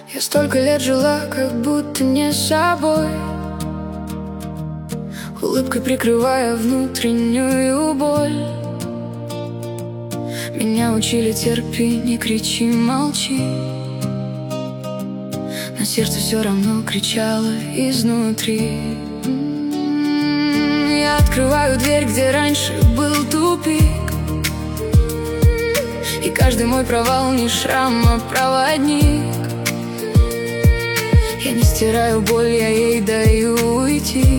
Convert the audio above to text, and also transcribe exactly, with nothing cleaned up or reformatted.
Я столько лет жила, как будто не собой, улыбкой прикрывая внутреннюю боль. Меня учили: терпи, не кричи, молчи. Но сердце все равно кричало изнутри. Я открываю дверь, где раньше был тупик, и каждый мой провал не шрам, а проводник. Я не стираю боль, я ей даю уйти.